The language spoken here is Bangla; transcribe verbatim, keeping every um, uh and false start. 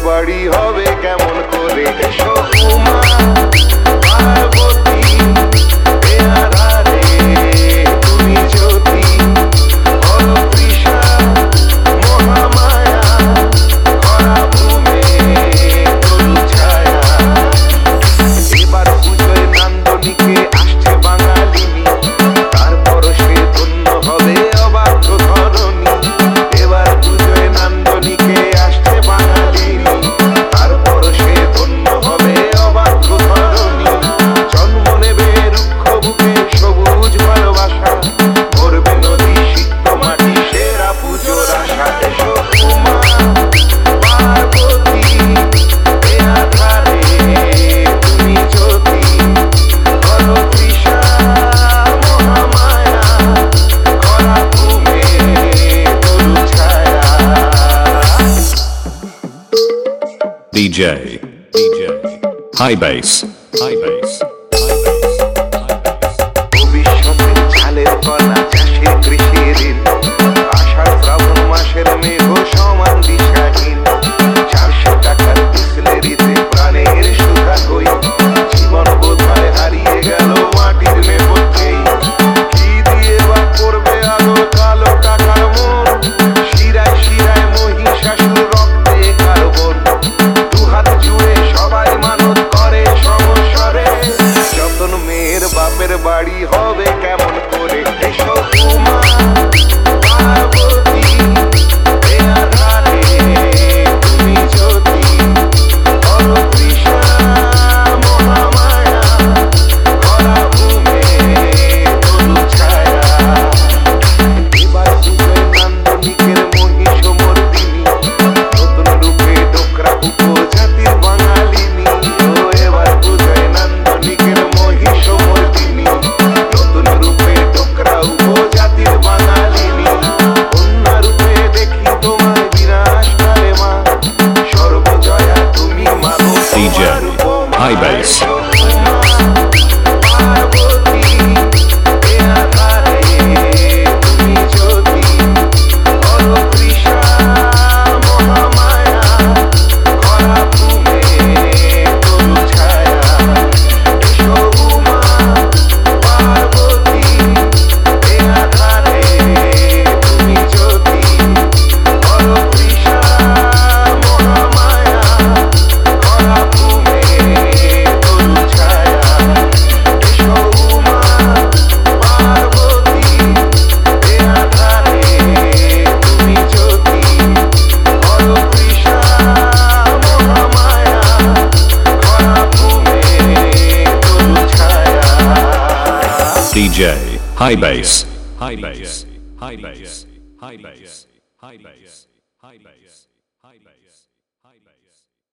বাড়ি হবে কেমন করে? এসো উমা পার্বতী, এ আধারে তুমি জ্যোতি, হর তৃষা মহামায়া, খরা ভূমে তরু ছায়া। এবার পুজোয় নান্দনিকে আসছে বাঙালিনী, তারপর সে ধন্য হবে অবাধ্য ধরণী। এবার পুজোয় নান্দনিকে আসছে বাঙালিনী, তারপর সে ধন্য হবে অবাধ্য ধরণী। জন্ম নেবে রুক্ষ বুকে সবুজ ভালোবাসা, ভরবে নদী সিক্ত মাটি সেরা পুজোর আশা। এসো উমা পার্বতী, এ আধারে তুমি জ্যোতি, হর তৃষা মহামায়া, খরা ভূমে তরু ছায়া। D J, D J, high bass, high bass, high bass, high bass. ভবিষ্যতের চালের কণা চাষে কৃষির ঋণ, আষাঢ় শ্রাবণ মাসের মেঘ সমান দিশাহীন। চারশো টাকার বিসলেরিতে প্রাণের সুধা কই, জীবন বোধহয় হারিয়ে গেল মাটির নেপথ্যেই। কি দিয়ে বা করবে আলো কালো টাকার মন, শিরায় শিরায় মহিষাসুর রক্তে কার্বন। দুহাত জুড়ে সবাই মানত করে সমস্বরে, যতন মেয়ের বাপের বাড়ি হবে কেমন করে? এসো উমা পার্বতী, এ আধারে তুমি জ্যোতি, হর তৃষা মহামায়া, খরা ভূমে তরু ছায়া। এবার পুজোয় নান্দনিকের মহিষমর্দিনী, নতুন রূপে ডোকরা উপজাতির বাঙালিনী। ও এবার পুজোয় নান্দনিকের মহিষমর্দিনী, নতুন রূপে ডোকরা উপজাতির বাঙালিনী। অন্য রূপে দেখি তোমায় বিনাশ কালে মা, সর্বজয়া তুমি মাগো D J, তোমার উপমা। high bass. এসো উমা পার্বতী, এ আধারে তুমি জ্যোতি, হর তৃষা মহামায়া, খরা ভূমে তরু ছায়া। এসো উমা পার্বতী, এ আধারে তুমি জ্যোতি, হর তৃষা মহামায়া, খরা ভূমে তরু ছায়া। এসো উমা পার্বতী, এ আধারে তুমি জ্যোতি, হর তৃষা মহামায়া, খরা ভূমে তরু ছায়া। D J, high bass, high bass, high bass, high bass, high bass, high bass, high bass, high bass.